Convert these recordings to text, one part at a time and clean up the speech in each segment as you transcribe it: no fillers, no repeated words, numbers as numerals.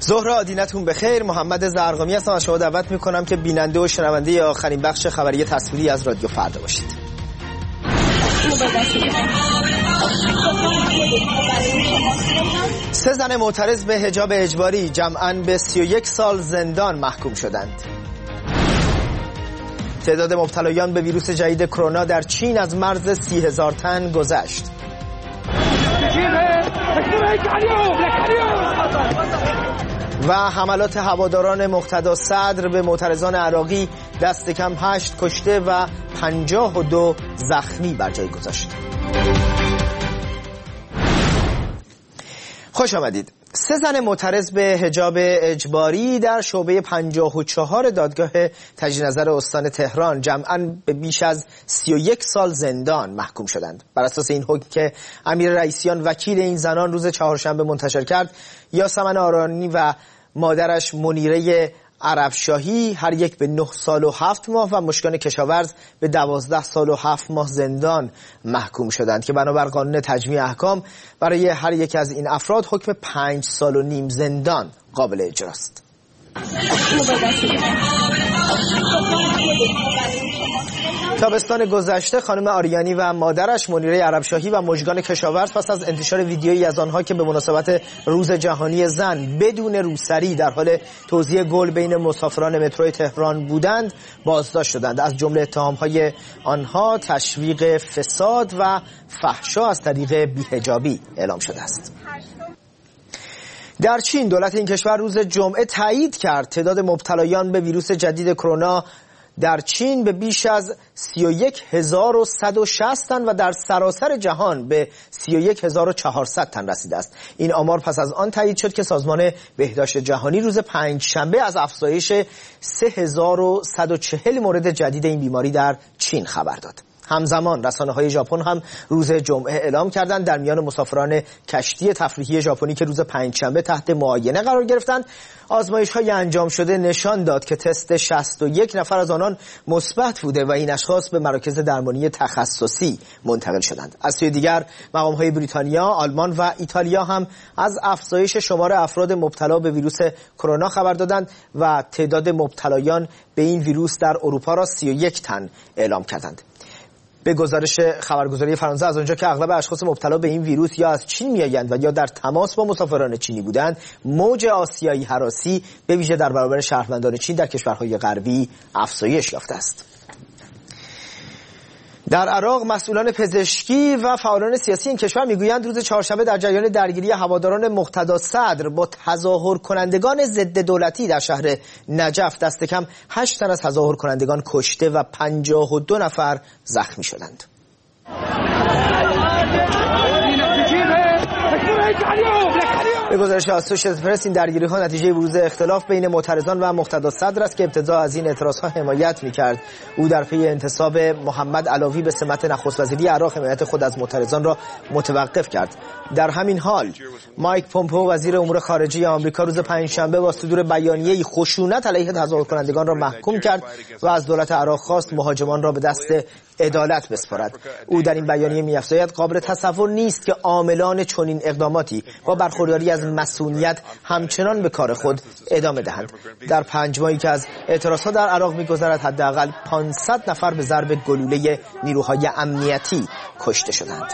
ظهر آدینتون بخیر. محمد زرقامی هستم و شما دعوت میکنم که بیننده و شنونده آخرین بخش خبری تصویری از رادیو فردا باشید. سه زن معترض به حجاب اجباری جمعاً به 31 سال زندان محکوم شدند. تعداد مبتلایان به ویروس جدید کرونا در چین از مرز 30,000 تن گذشت. و حملات هواداران مقتدا صدر به معترضان عراقی دست کم 8 کشته و 52 زخمی بر جای گذاشت. خوش آمدید. سه زن معترض به حجاب اجباری در شعبه 54 دادگاه تجدید نظر استان تهران جمعاً به بیش از 31 سال زندان محکوم شدند. بر اساس این حکم که امیر رئیسیان وکیل این زنان روز چهارشنبه منتشر کرد، یاسمن آرانی و مادرش منیره عربشاهی هر یک به 9 سال و 7 ماه و مشکان کشاورز به 12 سال و 7 ماه زندان محکوم شدند که بنابر قانون تجمیع احکام برای هر یک از این افراد حکم 5 سال و نیم زندان قابل اجراست. تابستان گذشته خانم آریانی و مادرش منیره عربشاهی و مژگان کشاورز پس از انتشار ویدیویی از آنها که به مناسبت روز جهانی زن بدون روسری در حال توزیع گل بین مسافران مترو تهران بودند بازداشت شدند. از جمله اتهام‌های آنها تشویق فساد و فحشا از طریق بی‌حجابی اعلام شده است. در چین دولت این کشور روز جمعه تایید کرد تعداد مبتلایان به ویروس جدید کرونا در چین به بیش از 31,160 تن و در سراسر جهان به 31,400 تن رسیده است. این آمار پس از آن تایید شد که سازمان بهداشت جهانی روز پنجشنبه از افزایش 3,140 مورد جدید این بیماری در چین خبر داد. همزمان رسانه‌های ژاپن هم روز جمعه اعلام کردند در میان مسافران کشتی تفریحی ژاپنی که روز پنجشنبه تحت معاینه قرار گرفتند، آزمایش‌های انجام شده نشان داد که تست 61 نفر از آنان مثبت بوده و این اشخاص به مراکز درمانی تخصصی منتقل شدند. از سوی دیگر مقام‌های بریتانیا، آلمان و ایتالیا هم از افزایش شمار افراد مبتلا به ویروس کرونا خبر دادند و تعداد مبتلایان به این ویروس در اروپا را 31 تن اعلام کردند. به گزارش خبرگزاری فرانسه از آنجا که اغلب اشخاص مبتلا به این ویروس یا از چین میآیند و یا در تماس با مسافران چینی بودند، موج آسیایی هراسی به ویژه در برابر شهروندان چین در کشورهای غربی افزایش یافته است. در عراق مسئولان پزشکی و فعالان سیاسی این کشور میگویند روز چهارشنبه در جریان درگیری هواداران مقتدا صدر با تظاهر کنندگان ضد دولتی در شهر نجف دست کم 8 تن از تظاهر کنندگان کشته و 52 نفر زخمی شدند. به گزارش آسوشیتد پرس این درگیری‌ها نتیجه بروز اختلاف بین معترضان و مقتدا صدر است که ابتدا از این اعتراض‌ها حمایت می‌کرد. او در پی انتصاب محمد علاوی به سمت نخست وزیری عراق حمایت خود از معترضان را متوقف کرد. در همین حال مایک پومپئو وزیر امور خارجه آمریکا روز پنجشنبه با صدور بیانیه‌ای خشونت علیه تظاهر کنندگان را محکوم کرد و از دولت عراق خواست مهاجمان را به دست عدالت بسپارد. او در این بیانیه می‌افزاید قابل تصور نیست که عاملان چنین اقداماتی با برخورداری از مسئولیت همچنان به کار خود ادامه دهند. در 5 ماهی که از اعتراضات در عراق می‌گذرد حداقل 500 نفر به ضرب گلوله نیروهای امنیتی کشته شدند.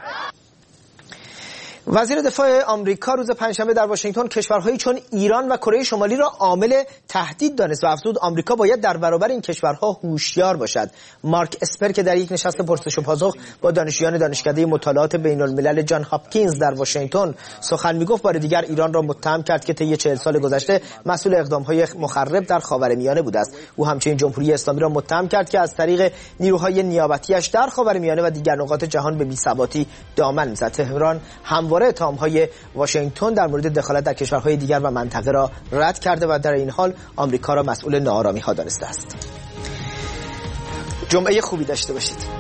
وزیر دفاع آمریکا روز پنجشنبه در واشنگتن کشورهایی چون ایران و کره شمالی را عامل تهدید دانست و افزود آمریکا باید در برابر این کشورها هوشیار باشد. مارک اسپر که در یک نشست پرسش و پاسخ با دانشجویان دانشکده مطالعات بین الملل جان هاپکینز در واشنگتن سخن میگفت، بار دیگر ایران را متهم کرد که طی 40 سال گذشته مسئول اقدام‌های مخرب در خاورمیانه بوده است. او همچنین جمهوری اسلامی را متهم کرد که از طریق نیروهای نیابتی‌اش در خاورمیانه و دیگر نقاط جهان به بی‌ثباتی دامن می‌زد. تهران همواره اتهام‌های واشنگتن در مورد دخالت در کشورهای دیگر و منطقه را رد کرده و در این حال آمریکا را مسئول ناآرامی‌ها دانسته است. جمعه خوبی داشته باشید.